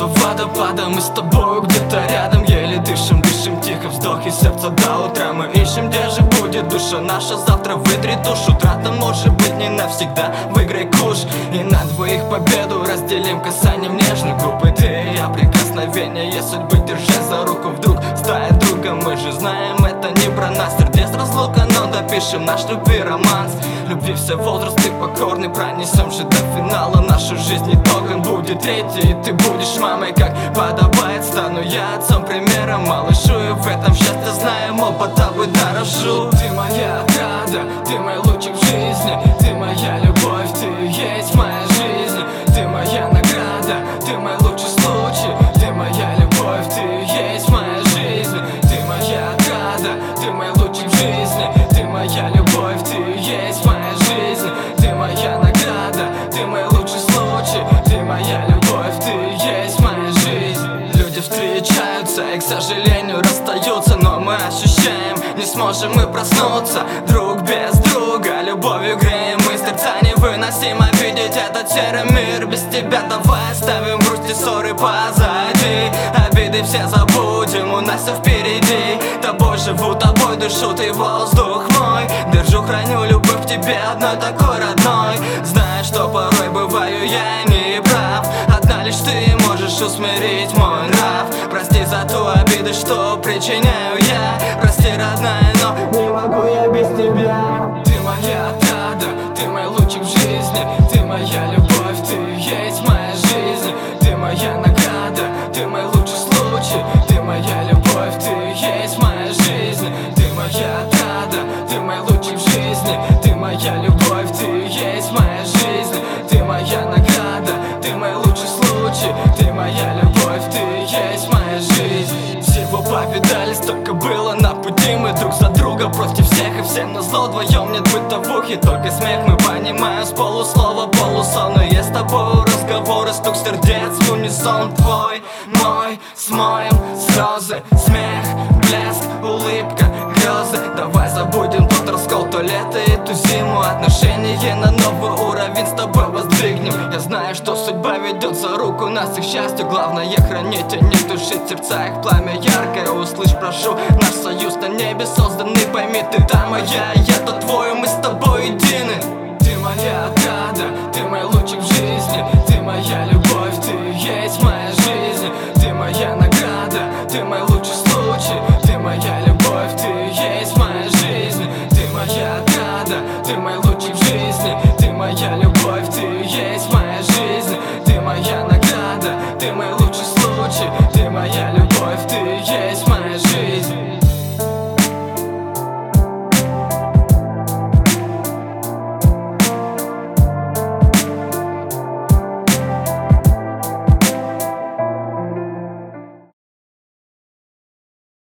до водопада, мы с тобой где-то рядом. Еле дышим, дышим тихо, вздохи сердца до утра. Мы ищем, где же будет душа наша завтра. Вытри душу, трата может быть не навсегда. Выиграй куш и на двоих победу разделим касанием нежных губ. И ты и я, прикосновение судьбы, держа за руку. Вдруг стая друга, мы же знаем, это не про нас. Сердец разлука, но допишем наш любви романс. Любви все возрасты покорны, пронесем же до финала. Нашу жизнь итогом будет третий, и ты будешь мамой, как подобает. Стану я отцом, примером, малышу, и в этом счастье знаю, мол, по тобой дорожу. Ты моя отрада, ты мой лучик в жизни, ты моя любовь, ты есть моя жизнь. Ты моя награда, ты мой лучший случай, ты моя любовь, ты есть моя жизнь. Ты моя отрада, ты мой лучик в жизни, ты моя любовь, ты есть моя жизнь. Ты моя награда, ты мой лучший случай, ты моя любовь, ты есть моя жизнь. Люди встречаются и, к сожалению, расстаются, но мы ощущаем, не сможем мы проснуться друг без друга. Любовью греем мы сердца, невыносимо видеть этот серый мир без тебя. Давай оставим грусть и ссоры позади, обиды все забудем, у нас все впереди. Тобой живу, тобой дышу, ты воздух мой. Держу, храню любовь к тебе одной такой родной. Знаю, что порой бываю я не прав, одна лишь ты можешь усмирить мой нрав. Прости за ту обиду, что причиняю я. Прости, родная, но не могу я без тебя. Ты моя отрада, ты мой лучик в жизни, ты моя любовь, ты есть моя жизнь. Ты моя награда, ты мой лучший случай, ты моя любовь, ты есть моя жизнь. Ты моя отрада, ты мой лучик в жизни, ты моя любовь, ты есть моя жизнь. Ты моя награда, ты мой лучший случай, ты моя любовь, ты есть моя жизнь. Всего повидались, столько было на пути, мы друг за друга против всех и всем назло. Вдвоем нет бытовухи, только смех мы понимаем с полуслова, полусон. И с тобой разговоры, стук сердец в унисон. Твой, мой, смоем слезы, смех, блеск, улыбка, грезы. Давай забудем тот раскол, то лето и ту зиму. Отношения на новый уровень с тобой воздвигнем. Я знаю, что судьба ведет за руку нас и к счастью. Главное хранить, а не тушить сердца их пламя яркое. Услышь, прошу, наш союз на небе созданный. Пойми, ты та моя, я то твой, мы с тобой едины. Ты моя отрада, ты мой лучик в жизни, ты моя любовь, ты есть моя жизнь. Ты моя награда, ты мой лучший случай, ты моя любовь, ты есть моя жизнь. Ты моя отрада, ты мой лучик в жизни, ты моя любовь.